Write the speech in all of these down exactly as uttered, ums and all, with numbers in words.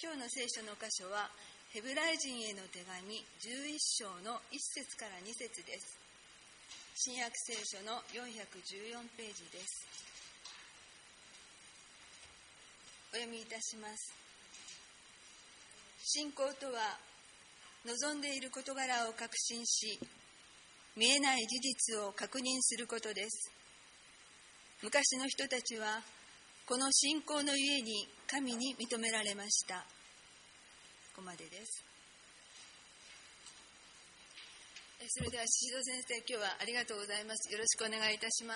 今日の聖書の箇所はヘブライ人への手紙じゅういっ章のいち節からに節です。新約聖書のよんひゃくじゅうよんページです。お読みいたします。信仰とは望んでいる事柄を確信し、見えない事実を確認することです。昔の人たちはこの信仰のゆえに神に認められました。ここまでです。それでは宍戸先生、今日はありがとうございます。よろしくお願いいたします。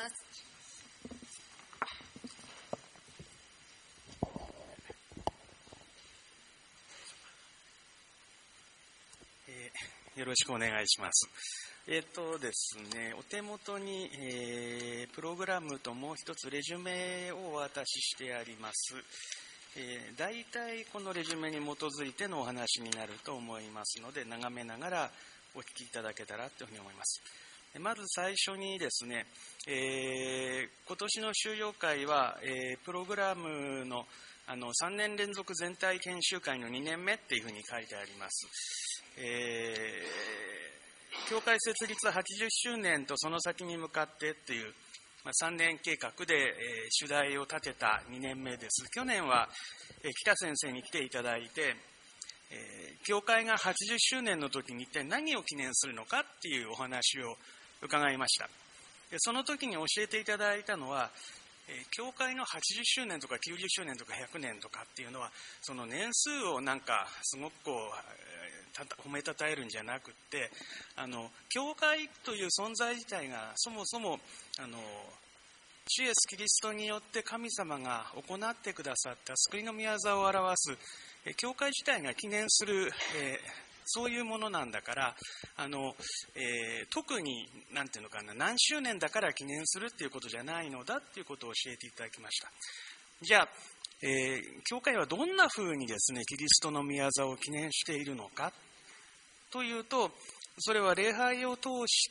えー、よろしくお願いします。えっとですね、お手元に、えー、プログラムともう一つレジュメをお渡ししてあります。えー、大体このレジュメに基づいてのお話になると思いますので、眺めながらお聞きいただけたらというふうに思います。まず最初にですね、えー、今年の修養会は、えー、プログラムの、あのさんねん連続全体研修会のにねんめっていうふうに書いてあります。えー、教会設立はちじゅっしゅうねんとその先に向かってっていう、まあ、さんねん計画で、えー、主題を立てたにねんめです。去年は、えー、北先生に来ていただいて、えー、教会がはちじゅっしゅうねんの時に一体何を記念するのかっていうお話を伺いました。でその時に教えていただいたのは、えー、教会のはちじゅっしゅうねんとかきゅうじゅっしゅうねんとかひゃくねんとかっていうのは、その年数をなんかすごくこう、えー、た褒めたたえるんじゃなくって、あの教会という存在自体がそもそもあの主イエスキリストによって神様が行ってくださった救いの御業を表す、えー、教会自体が記念する、えーそういうものなんだから、あの、えー、特になんていうのかな、何周年だから記念するっていうことじゃないのだっていうことを教えていただきました。じゃあ、えー、教会はどんな風にですね、キリストの御業を記念しているのかというと、それは礼拝を通して、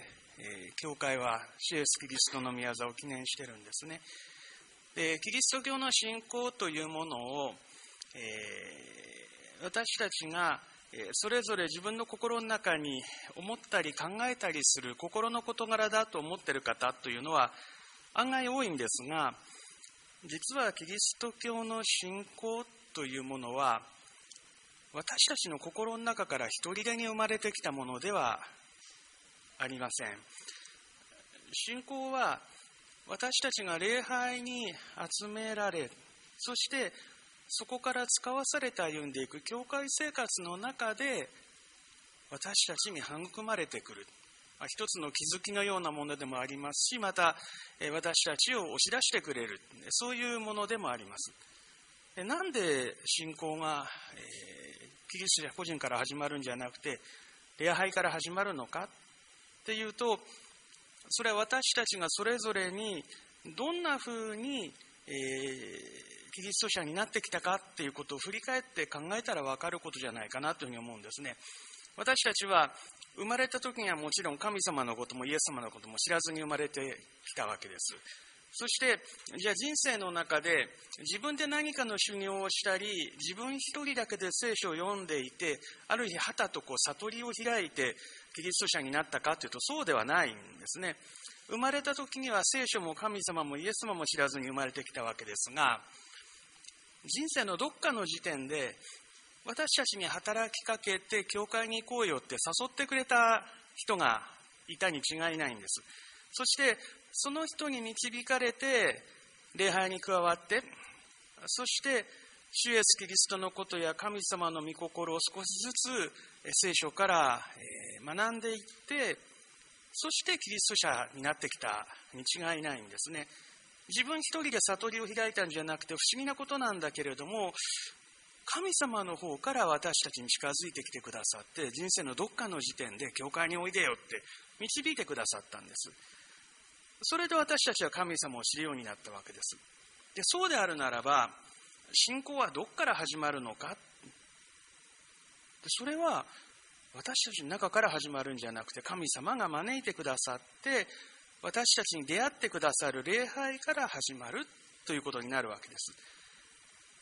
えー、教会は主イエスキリストの御業を記念しているんですね。で、キリスト教の信仰というものを、えー、私たちがそれぞれ自分の心の中に思ったり考えたりする心の事柄だと思っている方というのは案外多いんですが、実はキリスト教の信仰というものは私たちの心の中から一人でに生まれてきたものではありません。信仰は私たちが礼拝に集められ、そしてそこから使わされて歩んでいく教会生活の中で私たちに育まれてくる、一つの気づきのようなものでもありますし、また私たちを押し出してくれる、そういうものでもあります。なんで信仰が、えー、キリストや個人から始まるんじゃなくて礼拝から始まるのかっていうと、それは私たちがそれぞれにどんなふうに、えーキリスト者になってきたかっていうことを振り返って考えたら分かることじゃないかなというふうに思うんですね。私たちは生まれた時にはもちろん神様のこともイエス様のことも知らずに生まれてきたわけです。そしてじゃあ人生の中で自分で何かの修行をしたり、自分一人だけで聖書を読んでいて、ある日はたとこう悟りを開いてキリスト者になったかというとそうではないんですね。生まれた時には聖書も神様もイエス様も知らずに生まれてきたわけですが、人生のどっかの時点で私たちに働きかけて教会に行こうよって誘ってくれた人がいたに違いないんです。そしてその人に導かれて礼拝に加わって、そして主イエスキリストのことや神様の御心を少しずつ聖書から学んでいって、そしてキリスト者になってきたに違いないんですね。自分一人で悟りを開いたんじゃなくて、不思議なことなんだけれども、神様の方から私たちに近づいてきてくださって、人生のどっかの時点で教会においでよって導いてくださったんです。それで私たちは神様を知るようになったわけです。で、そうであるならば、信仰はどっから始まるのか。それは私たちの中から始まるんじゃなくて、神様が招いてくださって私たちに出会ってくださる礼拝から始まるということになるわけです。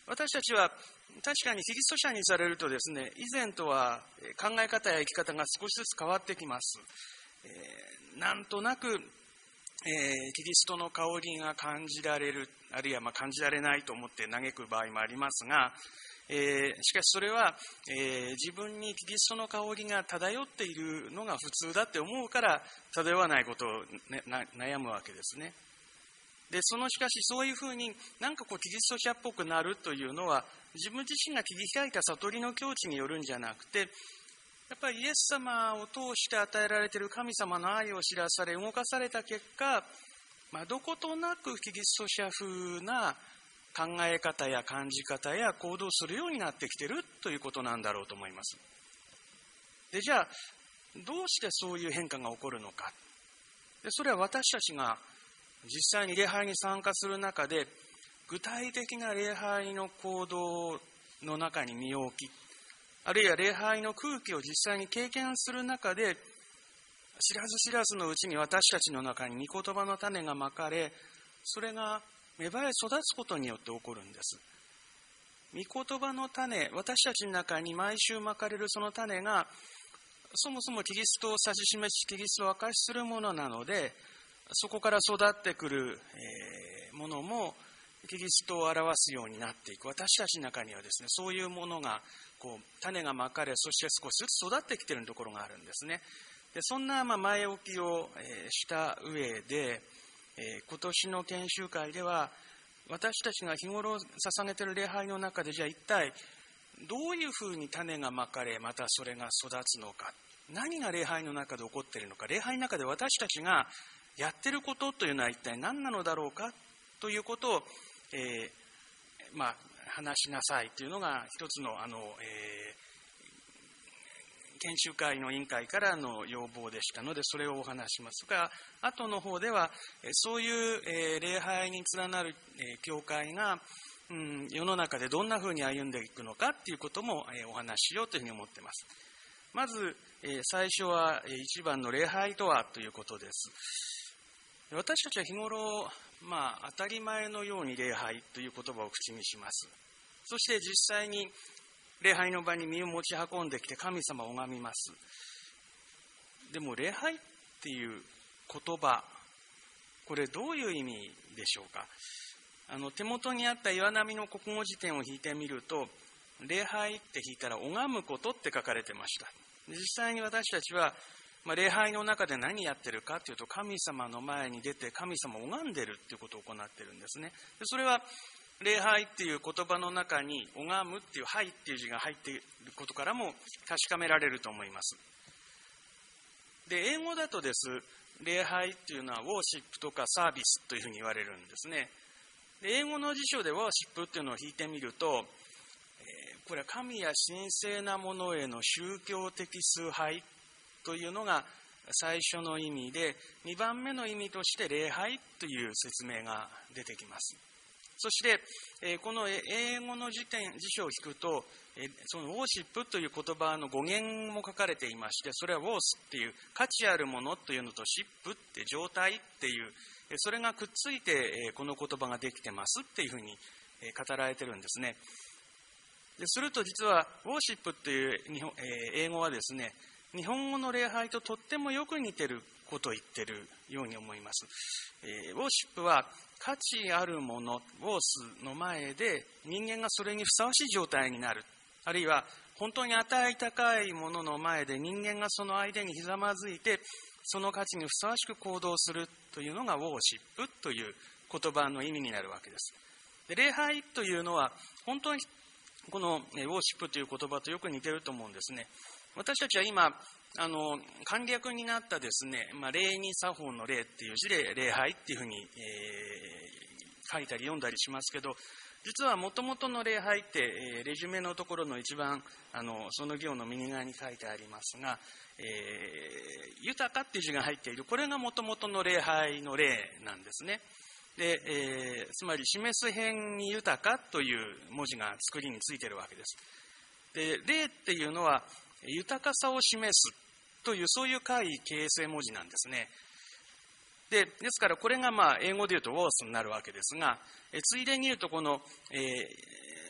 私たちは確かにキリスト者にされるとですね、以前とは考え方や生き方が少しずつ変わってきます。えー、なんとなく、えー、キリストの香りが感じられる、あるいはまあ感じられないと思って嘆く場合もありますが、えー、しかしそれは、えー、自分にキリストの香りが漂っているのが普通だって思うから漂わないことを、ね、悩むわけですね。で、そのしかしそういうふうになんかこうキリスト者っぽくなるというのは自分自身が切り開いた悟りの境地によるんじゃなくて、やっぱりイエス様を通して与えられている神様の愛を知らされ動かされた結果、まあ、どことなくキリスト者風な考え方や感じ方や行動するようになってきているということなんだろうと思います。で、じゃあどうしてそういう変化が起こるのか。で、それは私たちが実際に礼拝に参加する中で具体的な礼拝の行動の中に身を置き、あるいは礼拝の空気を実際に経験する中で、知らず知らずのうちに私たちの中に御言葉の種がまかれ、それが芽生え育つことによって起こるんです。御言葉の種、私たちの中に毎週まかれるその種が、そもそもキリストを指し示し、キリストを証しするものなので、そこから育ってくる、えー、ものもキリストを表すようになっていく。私たちの中にはですね、そういうものがこう種がまかれ、そして少しずつ育ってきているところがあるんですね。で、そんなまあ前置きを、えー、した上で、えー、今年の研修会では私たちが日頃捧げている礼拝の中で、じゃあ一体どういうふうに種がまかれ、またそれが育つのか、何が礼拝の中で起こっているのか、礼拝の中で私たちがやっていることというのは一体何なのだろうかということを、えー、まあ話しなさいというのが一つのあの、えー、研修会の委員会からの要望でしたので、それをお話しますが、後の方ではそういう、えー、礼拝に連なる、えー、教会が、うん、世の中でどんなふうに歩んでいくのかということも、えー、お話ししようというふうに思っています。まず、えー、最初は、えー、一番の礼拝とはということです。私たちは日頃、まあ、当たり前のように礼拝という言葉を口にします。そして実際に礼拝の場に身を持ち運んできて神様を拝みます。でも礼拝っていう言葉、これどういう意味でしょうか。あの手元にあった岩波の国語辞典を引いてみると、礼拝って引いたら拝むことって書かれてました。実際に私たちはまあ、礼拝の中で何やってるかというと、神様の前に出て神様を拝んでるっていうことを行ってるんですね。でそれは礼拝っていう言葉の中に拝むっていう拝っていう字が入っていることからも確かめられると思います。で英語だとです礼拝っていうのはウォーシップとかサービスというふうに言われるんですね。で英語の辞書でウォーシップっていうのを引いてみると、えー、これは神や神聖なものへの宗教的崇拝というのが最初の意味で、にばんめの意味として礼拝という説明が出てきます。そして、えー、この英語の辞典、辞書を引くと、えー、そのウォーシップという言葉の語源も書かれていまして、それはウォースっていう価値あるものというのとシップって状態っていう、それがくっついて、えー、この言葉ができてますっていうふうに、えー、語られてるんですね。ですると実はウォーシップっていう日本、えー、英語はですね、日本語の礼拝ととってもよく似てることを言ってるように思います。えー、ウォーシップは価値あるもの、ウォースの前で人間がそれにふさわしい状態になる。あるいは本当に値高いものの前で人間がその相手にひざまずいて、その価値にふさわしく行動するというのがウォーシップという言葉の意味になるわけです。で礼拝というのは本当にこのウォーシップという言葉とよく似てると思うんですね。私たちは今あの簡略になったですね、まあ、礼に作法の礼っていう字で礼拝っていうふうに、えー、書いたり読んだりしますけど、実はもともとの礼拝って、えー、レジュメのところの一番あのその行の右側に書いてありますが、えー、豊かっていう字が入っている、これがもともとの礼拝の礼なんですね。で、えー、つまり示す辺に豊かという文字が作りについているわけです。で礼っていうのは豊かさを示すという、そういう解形成文字なんですね。でですからこれがまあ英語で言うとウォースになるわけですが、えついでに言うとこの、えー、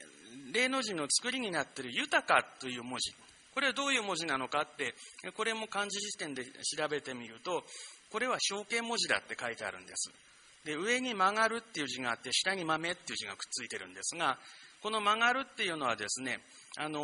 霊の字の作りになっている豊かという文字、これはどういう文字なのかって、これも漢字辞典で調べてみると、これは象形文字だって書いてあるんです。で、上に曲がるっていう字があって、下に豆っていう字がくっついてるんですが、この曲がるっていうのはですね、あのー、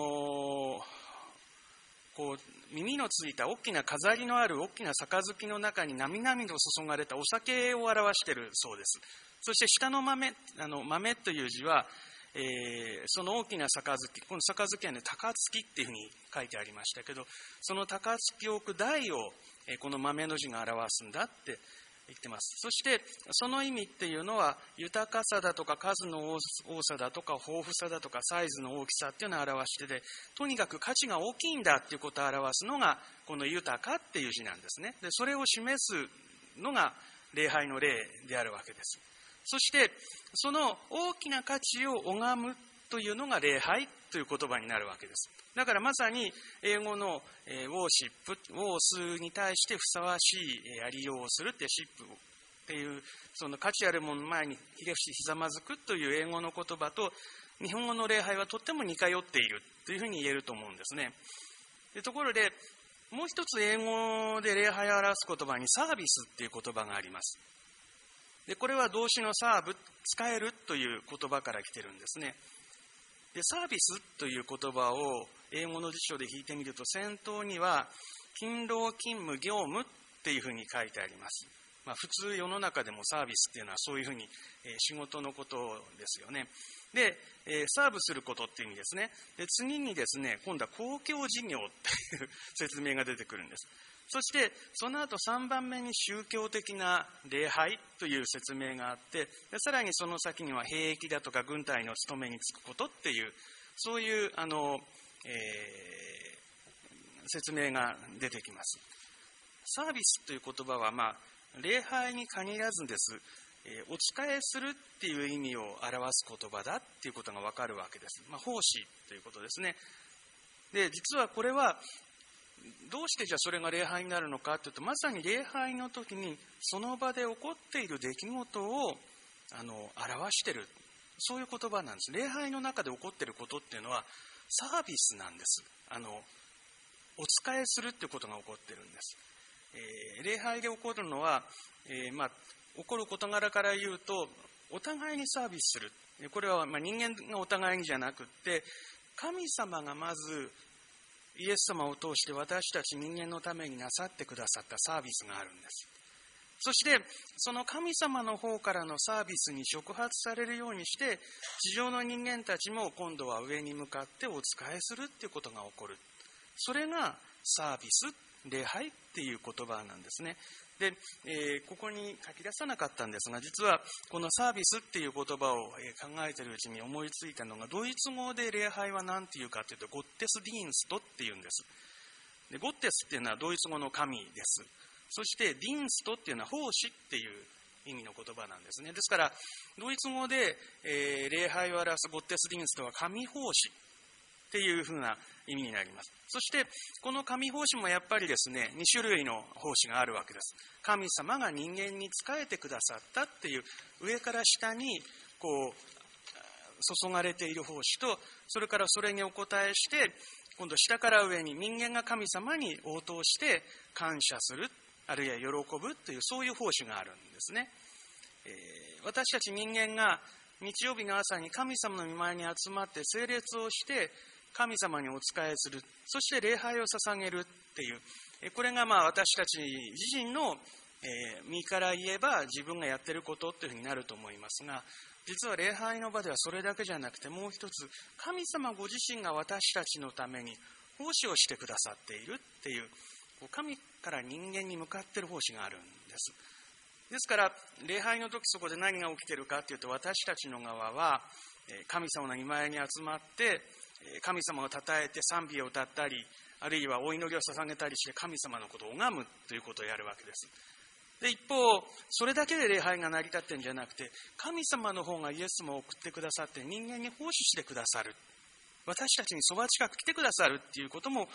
こう耳のついた大きな飾りのある大きな杯の中になみなみと注がれたお酒を表しているそうです。そして下の豆、あの豆という字は、えー、その大きな杯、この杯はね、高槻っていうふうに書いてありましたけど、その高槻を置く台を、えー、この豆の字が表すんだって言ってます。そしてその意味っていうのは、豊かさだとか数の多さだとか豊富さだとかサイズの大きさっていうのを表してて、とにかく価値が大きいんだっていうことを表すのがこの豊かっていう字なんですね。で、それを示すのが礼拝の礼であるわけです。そしてその大きな価値を拝むというのが礼拝という言葉になるわけです。だからまさに英語のウォーシップ、ウォースに対してふさわしいありようをするってシップっていう、その価値あるものの前にひれ伏しひざまずくという英語の言葉と日本語の礼拝はとっても似通っているというふうに言えると思うんですね。でところでもう一つ英語で礼拝を表す言葉にサービスっていう言葉があります。でこれは動詞のサーブ、使えるという言葉から来てるんですね。でサービスという言葉を英語の辞書で引いてみると、先頭には勤労勤務業務っていうふうに書いてあります。まあ、普通世の中でもサービスっていうのはそういうふうに、えー、仕事のことですよね。で、えー、サーブすることっていう意味ですね。で次にですね、今度は公共事業っていう説明が出てくるんです。そしてその後さんばんめに宗教的な礼拝という説明があって、でさらにその先には兵役だとか軍隊の務めに就くことっていう、そういうあの、えー、説明が出てきます。サービスという言葉は、まあ、礼拝に限らずです、えー、お仕えするっていう意味を表す言葉だっていうことがわかるわけです。まあ、奉仕ということですね。で実はこれはどうしてじゃあそれが礼拝になるのかというと、まさに礼拝の時にその場で起こっている出来事をあの表している、そういう言葉なんです。礼拝の中で起こっていることっていうのはサービスなんです。あのお仕えするっていうことが起こっているんです。えー、礼拝で起こるのは、えーまあ、起こる事柄から言うとお互いにサービスする。これはまあ人間がお互いにじゃなくって、神様がまずイエス様を通して私たち人間のためになさってくださったサービスがあるんです。そしてその神様の方からのサービスに触発されるようにして、地上の人間たちも今度は上に向かってお仕えするっていうことが起こる。それがサービス、礼拝っていう言葉なんですね。で、えー、ここに書き出さなかったんですが、実はこのサービスっていう言葉を考えているうちに思いついたのが、ドイツ語で礼拝は何て言うかというと、ゴッテスディーンストっていうんです。でゴッテスっていうのはドイツ語の神です。そしてディーンストっていうのは奉仕っていう意味の言葉なんですね。ですからドイツ語で、えー、礼拝を表すゴッテスディーンストは神奉仕っていうふうな意味になります。そしてこの神奉仕もやっぱりですね、に種類の奉仕があるわけです。神様が人間に仕えてくださったっていう、上から下にこう注がれている奉仕と、それからそれにお応えして今度下から上に人間が神様に応答して感謝する、あるいは喜ぶという、そういう奉仕があるんですね。えー、私たち人間が日曜日の朝に神様の御前に集まって聖列をして神様にお仕えする、そして礼拝を捧げるっていう、これがまあ私たち自身の身から言えば自分がやっていることというふうになると思いますが、実は礼拝の場ではそれだけじゃなくて、もう一つ神様ご自身が私たちのために奉仕をしてくださっているっていう、神から人間に向かっている奉仕があるんです。ですから礼拝の時、そこで何が起きているかというと、私たちの側は神様の御前に集まって神様を称えて賛美を歌ったり、あるいはお祈りを捧げたりして神様のことを拝むということをやるわけです。で一方、それだけで礼拝が成り立っているんじゃなくて、神様の方がイエス様を送ってくださって人間に奉仕してくださる、私たちにそば近く来てくださるっていうことも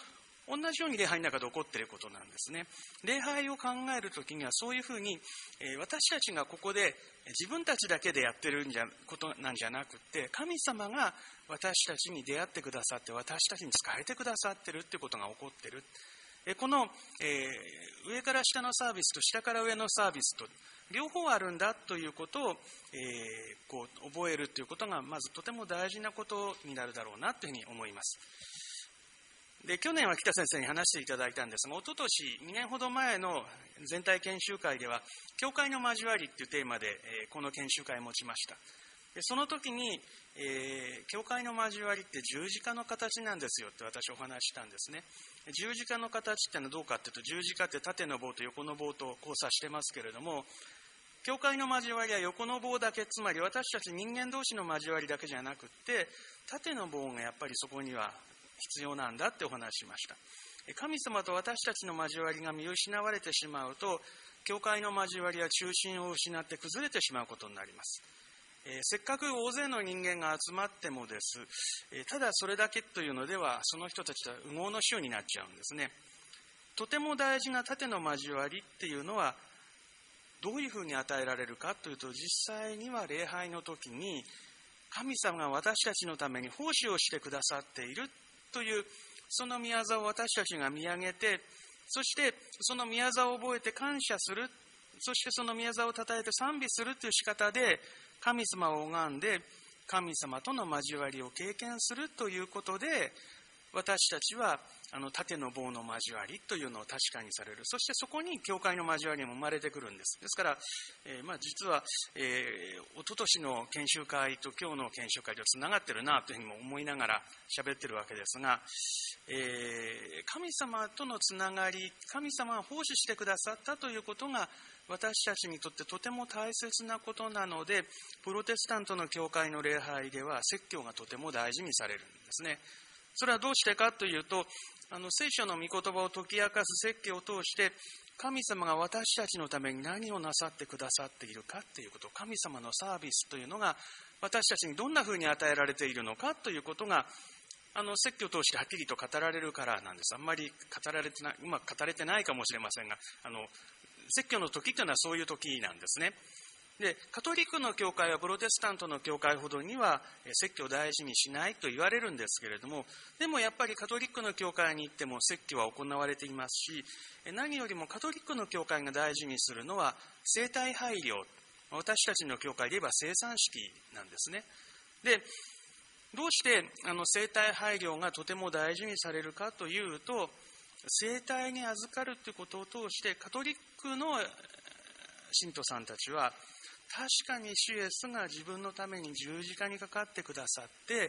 同じように礼拝の中で起こっていることなんですね。礼拝を考えるときにはそういうふうに、えー、私たちがここで自分たちだけでやってるんじゃことなんじゃなくて、神様が私たちに出会ってくださって、私たちに仕えてくださっているということが起こっている。えー、この、えー、上から下のサービスと下から上のサービスと両方あるんだということを、えー、こう覚えるということがまずとても大事なことになるだろうなというふうに思います。で、去年は北先生に話していただいたんですが、一昨年にねんほど前の全体研修会では教会の交わりというテーマで、えー、この研修会を持ちました。でその時に、えー、教会の交わりって十字架の形なんですよって私お話したんですね。十字架の形ってのはどうかっていうと、十字架って縦の棒と横の棒と交差してますけれども、教会の交わりは横の棒だけ、つまり私たち人間同士の交わりだけじゃなくって、縦の棒がやっぱりそこには必要なんだってお話ししました。神様と私たちの交わりが見失われてしまうと、教会の交わりは中心を失って崩れてしまうことになります。えー、せっかく大勢の人間が集まってもです、えー、ただそれだけというのではその人たちは右往の衆になっちゃうんですね。とても大事な縦の交わりっていうのはどういうふうに与えられるかというと、実際には礼拝の時に神様が私たちのために奉仕をしてくださっているという、その御業を私たちが見上げて、そしてその御業を覚えて感謝する、そしてその御業をたたえて賛美するという仕方で神様を拝んで神様との交わりを経験するということで、私たちはあの縦の棒の交わりというのを確かにされる。そしてそこに教会の交わりも生まれてくるんです。ですから、えーまあ、実は、えー、一昨年の研修会と今日の研修会とつながってるなというふうにも思いながら喋ってるわけですが、えー、神様とのつながり、神様が奉仕してくださったということが私たちにとってとても大切なことなので、プロテスタントの教会の礼拝では説教がとても大事にされるんですね。それはどうしてかというと、あの聖書の御言葉を解き明かす説教を通して神様が私たちのために何をなさってくださっているかということ、神様のサービスというのが私たちにどんなふうに与えられているのかということが、あの説教を通してはっきりと語られるからなんです。あんまり語られてない、うまく語れてないかもしれませんが、あの説教の時というのはそういう時なんですね。で、カトリックの教会はプロテスタントの教会ほどには説教を大事にしないと言われるんですけれども、でもやっぱりカトリックの教会に行っても説教は行われていますし、何よりもカトリックの教会が大事にするのは生体配慮、私たちの教会で言えば生産式なんですね。で、どうしてあの生体配慮がとても大事にされるかというと、生体に預かるということを通してカトリックの信徒さんたちは確かに主イエスが自分のために十字架にかかってくださって、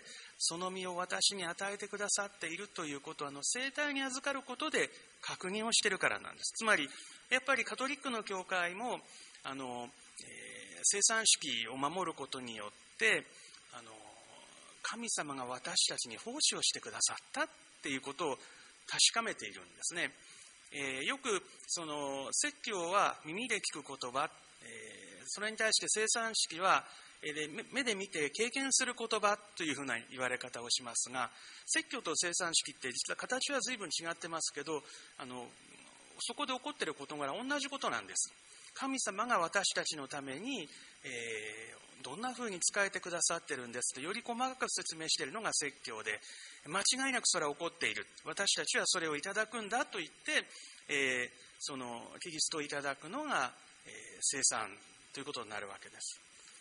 その身を私に与えてくださっているということは、あの生体に預かることで確認をしているからなんです。つまり、やっぱりカトリックの教会も、あの、えー、生産式を守ることによって、あの、神様が私たちに奉仕をしてくださったっていうことを確かめているんですね。えー、よく、その、説教は耳で聞く言葉、えーそれに対して生産式は目で見て経験する言葉というふうな言われ方をしますが、説教と生産式って実は形は随分違ってますけど、あのそこで起こっている事柄は同じことなんです。神様が私たちのために、えー、どんなふうに仕えてくださっているんですとより細かく説明しているのが説教で、間違いなくそれは起こっている、私たちはそれをいただくんだと言って、えー、そのキリストをいただくのが、えー、生産ということになるわけです。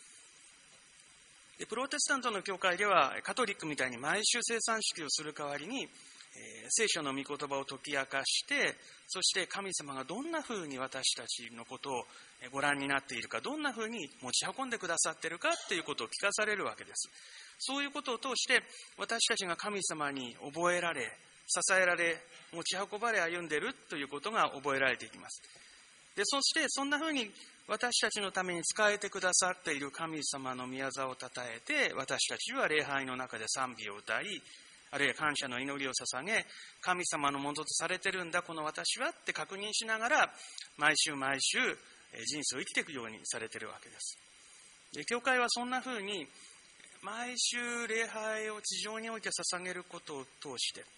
で、プロテスタントの教会ではカトリックみたいに毎週生産式をする代わりに、えー、聖書の御言葉を解き明かして、そして神様がどんなふうに私たちのことをご覧になっているか、どんなふうに持ち運んでくださっているかということを聞かされるわけです。そういうことを通して私たちが神様に覚えられ、支えられ、持ち運ばれ歩んでいるということが覚えられていきます。で、そしてそんなふうに私たちのために仕えてくださっている神様の御業をたたえて、私たちは礼拝の中で賛美を歌い、あるいは感謝の祈りを捧げ、神様のものとされてるんだこの私はって確認しながら、毎週毎週人生を生きていくようにされているわけです。で、教会はそんなふうに、毎週礼拝を地上において捧げることを通して、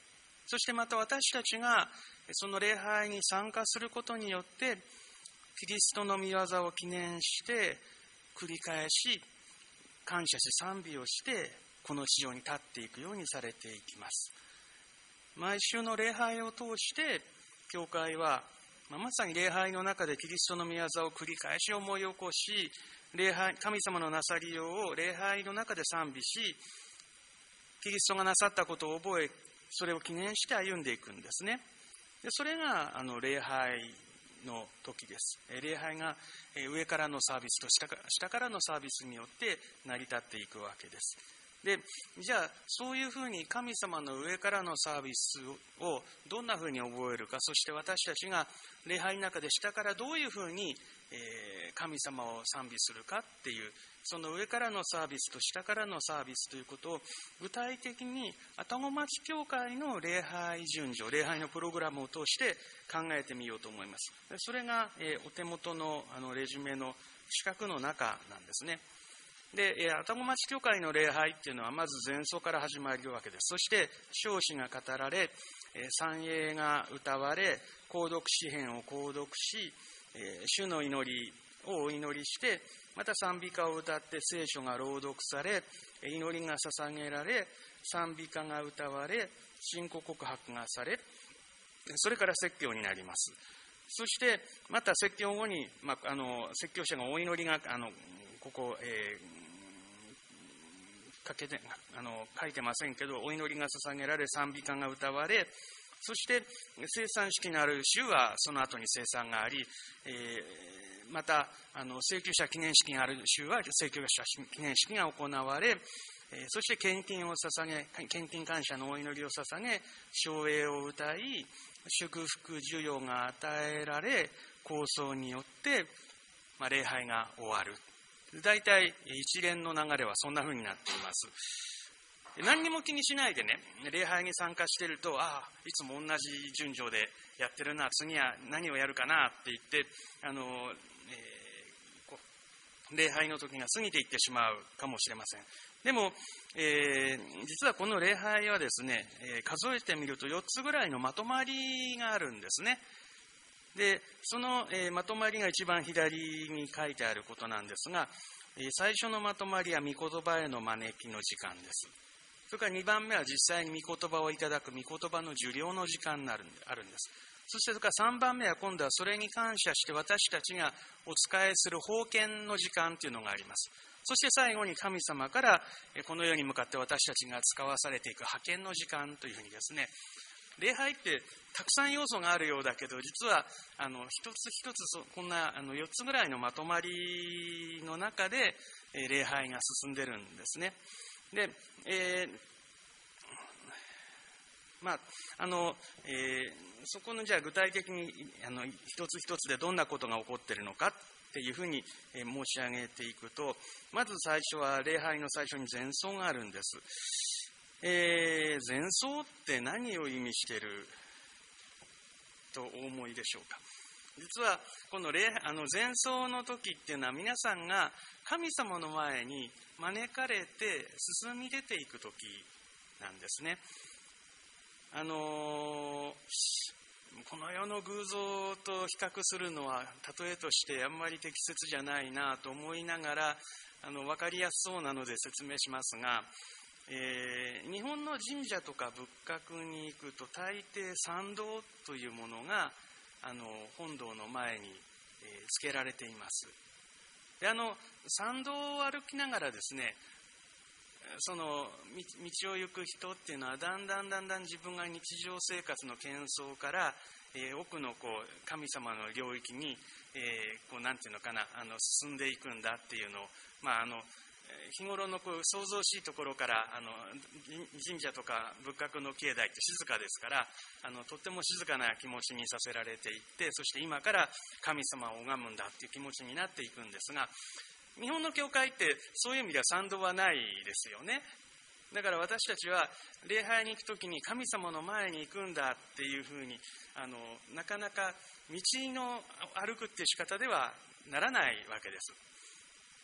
そしてまた私たちがその礼拝に参加することによって、キリストの御業を記念して繰り返し感謝し賛美をしてこの地上に立っていくようにされていきます。毎週の礼拝を通して教会はまさに礼拝の中でキリストの御業を繰り返し思い起こし、礼拝神様のなさりようを礼拝の中で賛美し、キリストがなさったことを覚え、それを記念して歩んでいくんですね。でそれがあの礼拝の時です。礼拝が上からのサービスと下からのサービスによって成り立っていくわけです。で、じゃあそういうふうに神様の上からのサービスをどんなふうに覚えるか、そして私たちが礼拝の中で下からどういうふうに神様を賛美するかっていう、その上からのサービスと下からのサービスということを具体的に愛宕町教会の礼拝順序、礼拝のプログラムを通して考えてみようと思います。それがお手元のあのレジュメの四角の中なんですね。で、愛宕町教会の礼拝っていうのはまず前奏から始まるわけです。そして唱詩が語られ、賛詠が歌われ、購読詩編を購読し、主の祈りをお祈りして、また賛美歌を歌って聖書が朗読され、祈りが捧げられ、賛美歌が歌われ、信仰告白がされ、それから説教になります。そしてまた説教後に、まあ、あの説教者がお祈りがあのここ、えー、かけてあの書いてませんけど、お祈りが捧げられ、賛美歌が歌われ、そして聖餐式のある週はその後に聖餐があり、えー、またあの請求者記念式がある週は請求者記念式が行われ、えー、そして献金を捧げ、献金感謝のお祈りを捧げ、唱詠を歌い、祝福授与が与えられ、構想によって、まあ、礼拝が終わる。大体一連の流れはそんな風になっています。何にも気にしないでね、礼拝に参加していると、ああ、いつも同じ順序でやってるな、次は何をやるかなって言って、あの、えー、こう礼拝の時が過ぎていってしまうかもしれません。でも、えー、実はこの礼拝はですね、えー、数えてみるとよっつぐらいのまとまりがあるんですね。で、その、えー、まとまりが一番左に書いてあることなんですが、えー、最初のまとまりは御言葉への招きの時間です。それからにばんめは実際に御言葉をいただく御言葉の受領の時間になるあるんです。そしてそれからさんばんめは今度はそれに感謝して私たちがお仕えする奉献の時間というのがあります。そして最後に神様からこの世に向かって私たちが使わされていく派遣の時間というふうにですね、礼拝ってたくさん要素があるようだけど、実はあの一つ一つこんなあのよっつぐらいのまとまりの中で礼拝が進んでるんですね。で、えー、まああの、えー、そこのじゃあ具体的にあの一つ一つでどんなことが起こっているのかっていうふうに申し上げていくと、まず最初は礼拝の最初に前奏があるんです。えー、前奏って何を意味しているとお思いでしょうか。実はこの礼あの前奏の時っていうのは皆さんが神様の前に招かれて進み出ていく時なんですね。あのこの世の偶像と比較するのは例えとしてあんまり適切じゃないなと思いながら、あの分かりやすそうなので説明しますが、えー、日本の神社とか仏閣に行くと大抵参道というものがあの本堂の前に、えー、つけられています。で、あの参道を歩きながらですね、その道を行く人っていうのはだんだんだんだん自分が日常生活の喧騒から、えー、奥のこう神様の領域に、えー、こうなんていうのかな、あの進んでいくんだっていうのを、まああの日頃のこう想像しいところからあの神社とか仏閣の境内って静かですから、あのとっても静かな気持ちにさせられていって、そして今から神様を拝むんだっていう気持ちになっていくんですが、日本の教会ってそういう意味では参道はないですよね。だから私たちは礼拝に行くときに神様の前に行くんだっていうふうにあのなかなか道の歩くっていう仕方ではならないわけです。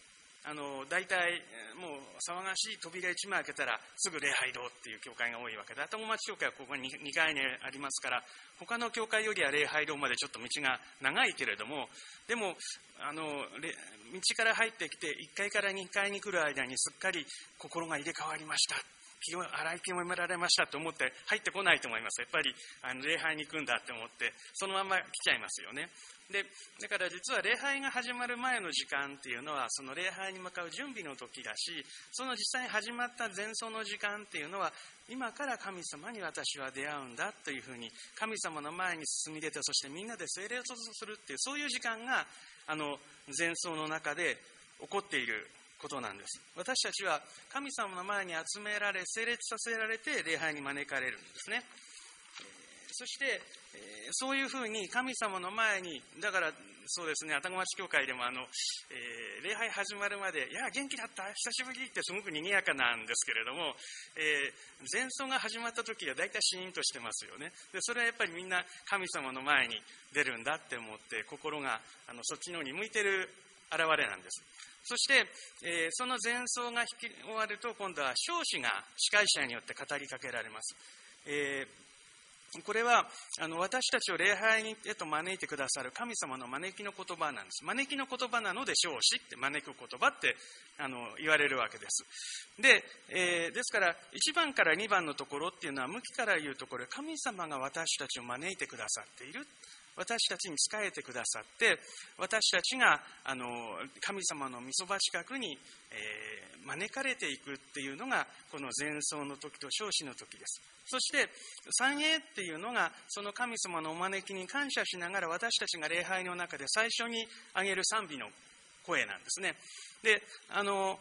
あの大体もう騒がしい扉一枚開けたらすぐ礼拝堂っていう教会が多いわけで、愛宕町教会はここににかいにありますから、他の教会よりは礼拝堂までちょっと道が長いけれども、でもあの道から入ってきていっかいからにかいに来る間にすっかり心が入れ替わりました、洗い清められましたと思って入ってこないと思います。やっぱりあの礼拝に行くんだって思ってそのまま来ちゃいますよね。でだから実は礼拝が始まる前の時間っていうのはその礼拝に向かう準備の時だし、その実際に始まった前奏の時間っていうのは今から神様に私は出会うんだというふうに神様の前に進み出て、そしてみんなで聖霊を注ぐするっていうそういう時間があの前奏の中で起こっていることなんです。私たちは神様の前に集められ聖霊させられて礼拝に招かれるんですね。そして、えー、そういうふうに神様の前に、だからそうですね、愛宕町教会でもあの、えー、礼拝始まるまで、いや元気だった久しぶりってすごく賑やかなんですけれども、えー、前奏が始まった時は大体シーンとしてますよね。でそれはやっぱりみんな神様の前に出るんだって思って心があのそっちの方に向いてる現れなんです。そして、えー、その前奏が引き終わると今度は唱詞が司会者によって語りかけられます。えーこれはあの私たちを礼拝にへと招いてくださる神様の招きの言葉なんです。招きの言葉なので唱詞って招く言葉ってあの言われるわけです。で、えー、ですからいちばんからにばんのところっていうのは向きから言うところで神様が私たちを招いてくださっている。私たちに仕えてくださって私たちがあの神様の御そば近くに、えー、招かれていくっていうのがこの前奏の時と唱詞の時です。そして賛詠っていうのがその神様のお招きに感謝しながら私たちが礼拝の中で最初に上げる賛美の声なんですね。であの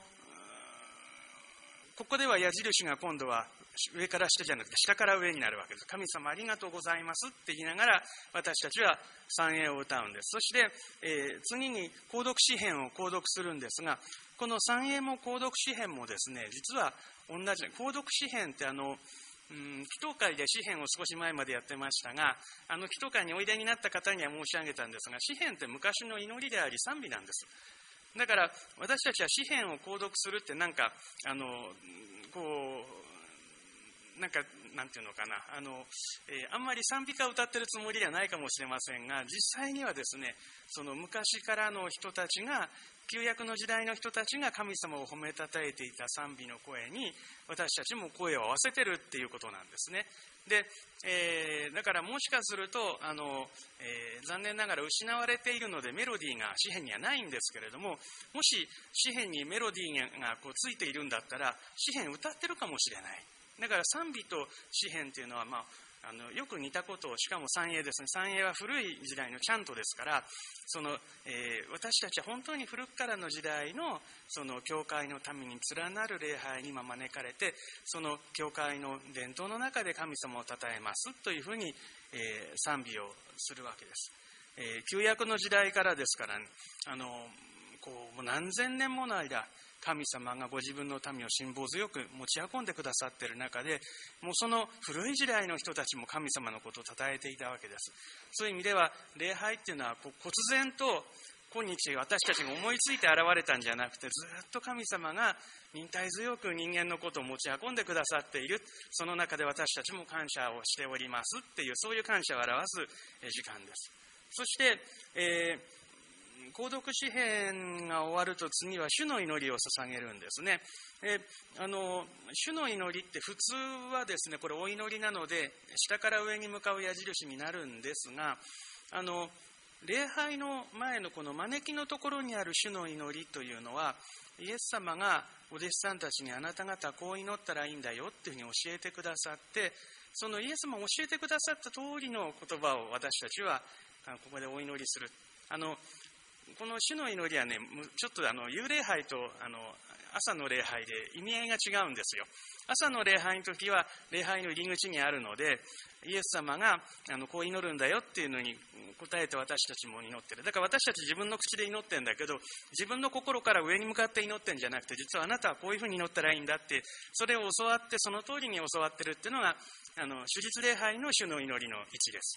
ここでは矢印が今度は上から下じゃなくて下から上になるわけです。神様ありがとうございますって言いながら私たちは賛詠を歌うんです。そして、えー、次に購読詩編を購読するんですが、この賛詠も購読詩編もですね、実は同じ。購読詩編ってあのうん、祈祷会で詩編を少し前までやってましたが、あの祈祷会においでになった方には申し上げたんですが、詩編って昔の祈りであり賛美なんです。だから私たちは詩編を購読するってなんかあのこうなんかなんていうのかなあの、えー、あんまり賛美歌を歌ってるつもりではないかもしれませんが、実際にはですねその昔からの人たちが旧約の時代の人たちが神様を褒めたたえていた賛美の声に私たちも声を合わせてるっていうことなんですね。で、えー、だからもしかするとあの、えー、残念ながら失われているのでメロディーが詩編にはないんですけれども、もし詩編にメロディーがこうついているんだったら詩編歌ってるかもしれない。だから賛美と詩編というのは、まあ、あのよく似たことを、しかも賛詠ですね。賛詠は古い時代のチャントですから、その、えー、私たちは本当に古くからの時代のその教会の民に連なる礼拝に今招かれて、その教会の伝統の中で神様を称えますというふうに、えー、賛美をするわけです。えー、旧約の時代からですから、ね、あのこうもう何千年もの間神様がご自分の民を辛抱強く持ち運んでくださっている中で、もうその古い時代の人たちも神様のことを称えていたわけです。そういう意味では礼拝っていうのはこう忽然と今日私たちが思いついて現れたんじゃなくて、ずっと神様が忍耐強く人間のことを持ち運んでくださっている。その中で私たちも感謝をしておりますっていう、そういう感謝を表す時間です。そして、えー購読詩編が終わると次は主の祈りを捧げるんですね。えあの主の祈りって普通はですね、これお祈りなので下から上に向かう矢印になるんですが、あの礼拝の前のこの招きのところにある主の祈りというのは、イエス様がお弟子さんたちにあなた方こう祈ったらいいんだよっていうふうに教えてくださって、そのイエス様が教えてくださった通りの言葉を私たちはここでお祈りする。あのこの主の祈りはね、ちょっとあの幽霊拝とあの朝の礼拝で意味合いが違うんですよ。朝の礼拝の時は礼拝の入り口にあるので、イエス様があのこう祈るんだよっていうのに答えて私たちも祈ってる。だから私たち自分の口で祈ってるんだけど、自分の心から上に向かって祈ってるんじゃなくて、実はあなたはこういうふうに祈ったらいいんだって、それを教わってその通りに教わってるっていうのがあの主日礼拝の主の祈りの位置です。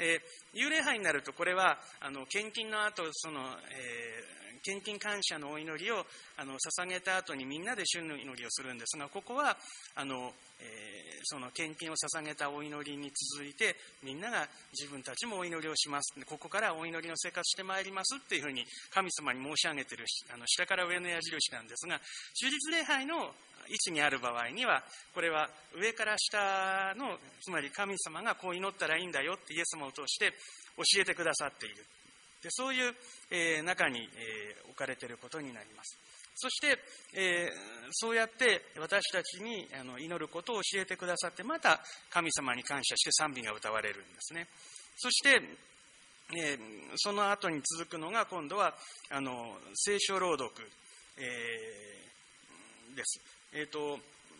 えー、幽霊杯になると、これはあの献金の後、その、えー、献金感謝のお祈りをあの捧げた後にみんなで主の祈りをするんですが、ここはあの、えー、その献金を捧げたお祈りに続いて、みんなが自分たちもお祈りをします、ここからお祈りの生活してまいりますっていうふうに神様に申し上げている、あの下から上の矢印なんですが、終日礼拝の位置にある場合には、これは上から下の、つまり神様がこう祈ったらいいんだよってイエス様を通して教えてくださっている。でそういう、えー、中に、えー、置かれていることになります。そして、えー、そうやって私たちにあの祈ることを教えてくださって、また神様に感謝して賛美が歌われるんですね。そして、えー、その後に続くのが今度はあの聖書朗読、えー、です。えーと、